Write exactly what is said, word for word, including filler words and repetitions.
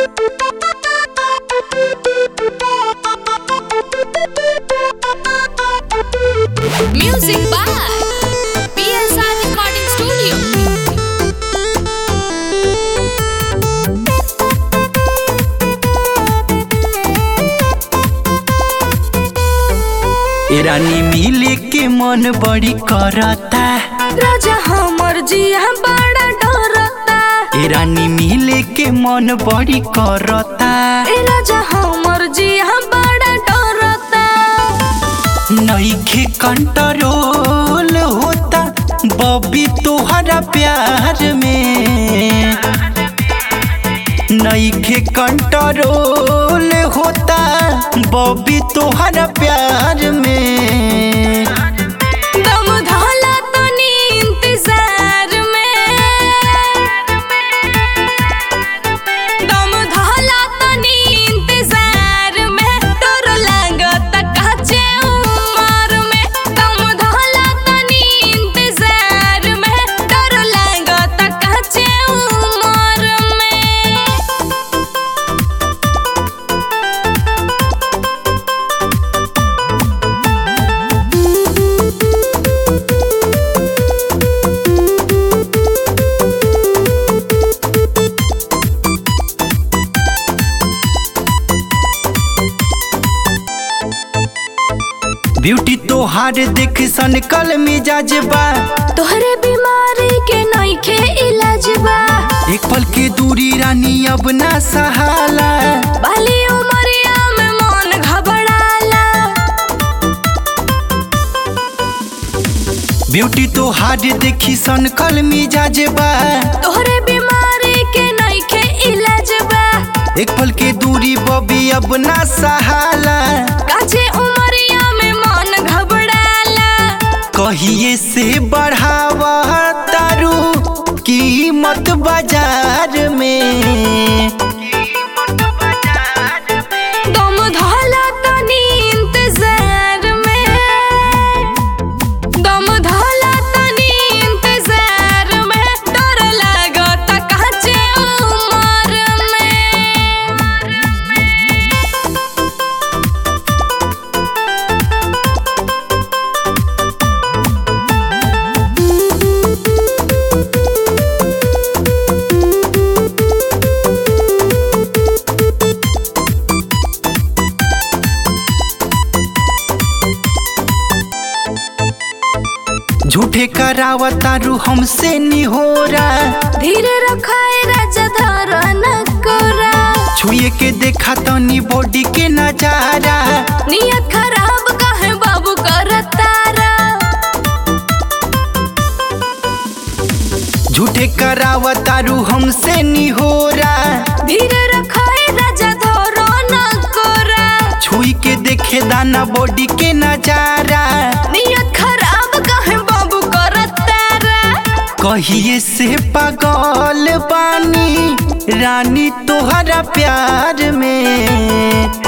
Music by P S R Recording Studio. ए रानी मिले के मन बड़ी करता, राजा हमर जिया बड़ा डरता। ए रानी मिले के मन बड़ी करता, ए राजा हमर जिया बड़ा डरता। नइखे कंट्रोल होता बबी तोहरा प्यार में, नइखे कंट्रोल होता बबी तोहरा प्यार में। दम धोला तनी इंतजार में, दम धोला तनी इंतजार में। तोर लागत काचे उमर में, दम धोला तनी इंतजार में। तोर लागत काचे उमर में। ब्यूटी तोहार देख सन कल मिजाज बा, तोहरे बीमारी के नइखे इलाज बा। एक पल के दूरी रानी अब ना सहाला, बाली उमरिया में मन घबराला। ब्यूटी तोहार देखी सन कल मिजाज बा, तोहरे बीमारी के नइखे इलाज बा। एक पल के दूरी बबी अब ना सहाला, काचे उमरिया में मन घबराला। कहिए से बढ़ावा तारू कीमत बाजार में। दम धोला तनी इंतजार में, दम धोला तनी इंतजार में। डर लागत काचे उमर में। झूठे करावा तारू हमसे निहोरा, धीरे रखाए राजा धर न कोरा। छुए के देखा तनी बॉडी के नजारा, नियत खराब काहे बाबू करतारा। झूठे करावा तारू हमसे निहोरा, धीरे रखाए राजा धर न कोरा। छुई के देखे दाना बॉडी के नजारा, नियत खराब काहे बाबू करतारा। कहिए से पागल बानी रानी तोहरा प्यार में।